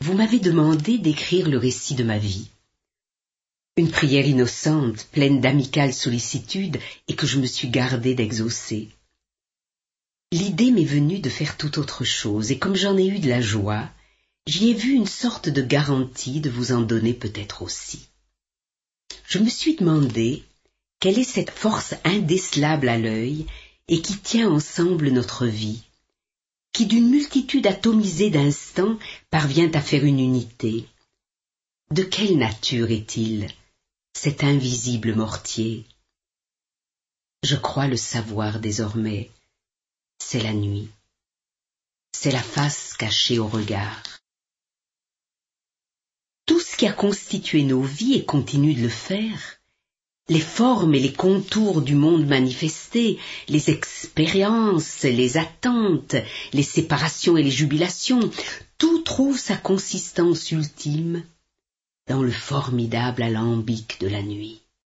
vous m'avez demandé d'écrire le récit de ma vie. Une prière innocente, pleine d'amicale sollicitude, et que je me suis gardé d'exaucer. L'idée m'est venue de faire tout autre chose, et comme j'en ai eu de la joie, j'y ai vu une sorte de garantie de vous en donner peut-être aussi. Je me suis demandé quelle est cette force indécelable à l'œil et qui tient ensemble notre vie, qui d'une multitude atomisée d'instants parvient à faire une unité. De quelle nature est-il, cet invisible mortier? Je crois le savoir désormais, c'est la nuit, c'est la face cachée au regard. Tout ce qui a constitué nos vies et continue de le faire, les formes et les contours du monde manifesté, les expériences, les attentes, les séparations et les jubilations, tout trouve sa consistance ultime dans le formidable alambic de la nuit.